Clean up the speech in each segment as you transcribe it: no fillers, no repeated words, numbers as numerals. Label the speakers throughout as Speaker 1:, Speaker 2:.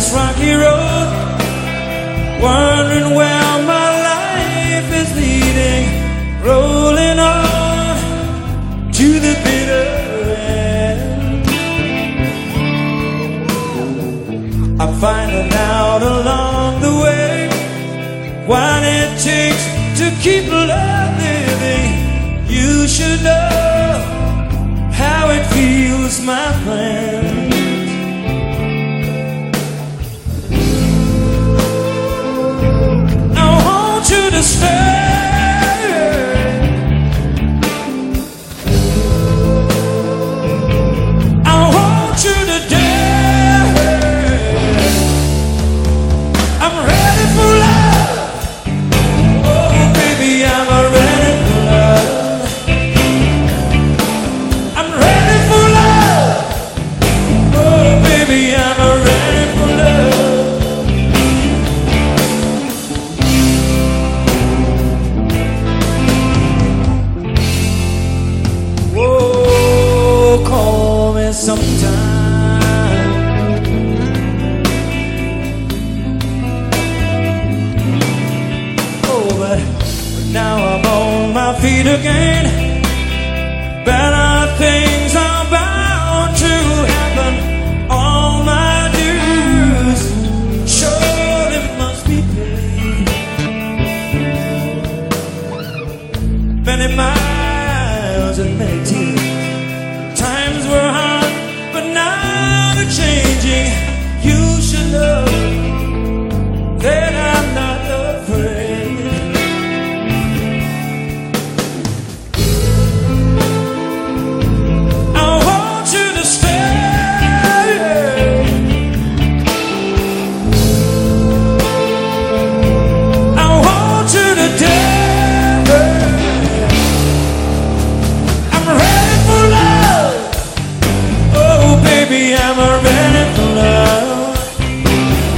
Speaker 1: rocky road, wondering where my life is leading, rolling on to the bitter end. I'm finding out along the way what it takes to keep love living. You should know how it feels, my friend. To stay, I want you to dare. I'm ready for love. Oh baby, I'm ready for love. I'm ready for love. Oh baby, I'm ready for love. Call me sometime. Oh, but now I'm on my feet again. Better things are bound to happen. All my dues surely must be paid. Many miles and many tears. Times were hard, but now they're changing. You should know that I'm not afraid. I want you to stay. I want you to dare. Baby, I'm ready for love.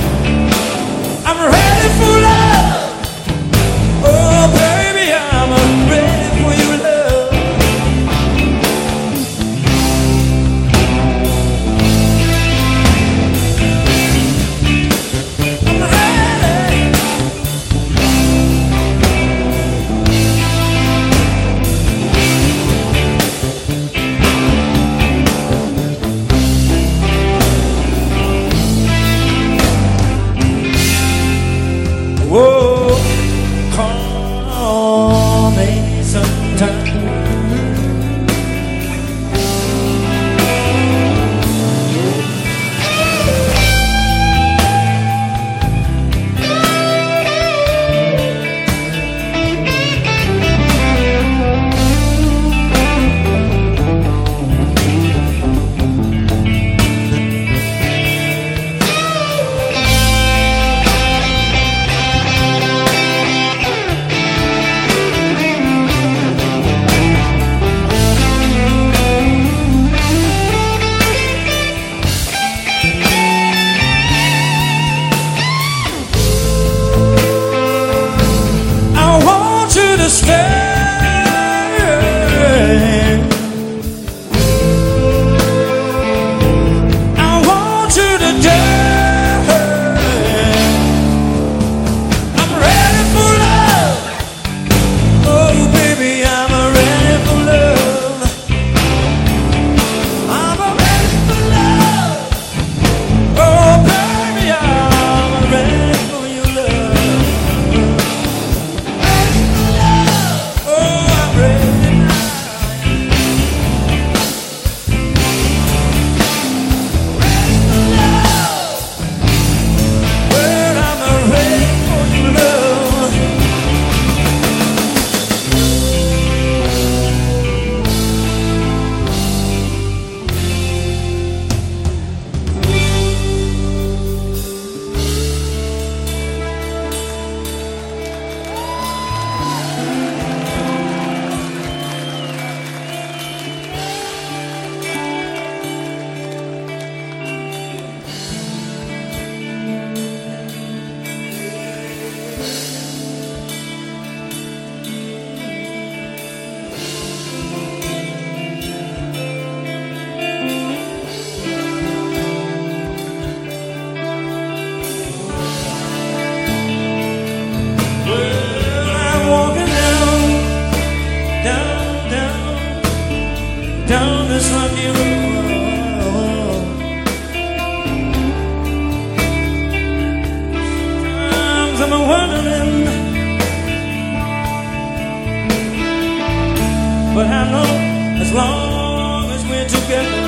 Speaker 1: but I know as long as we're together,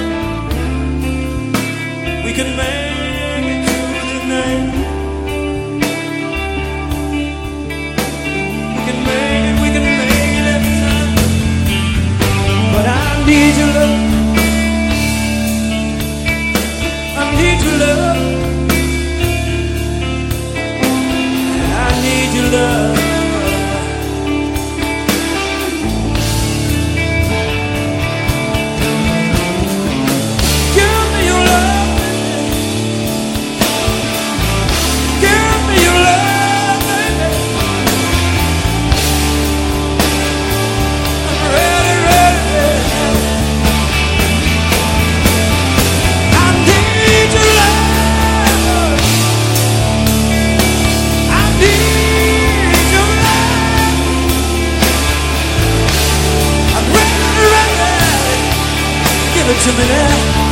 Speaker 1: we can make it through the night. We can make it every time. But I need your love. I need your love. I need your love. Give me your love, baby. Give me your love, baby. I'm ready, ready. I need your love. I need your love. I'm ready, ready. Give it to me now.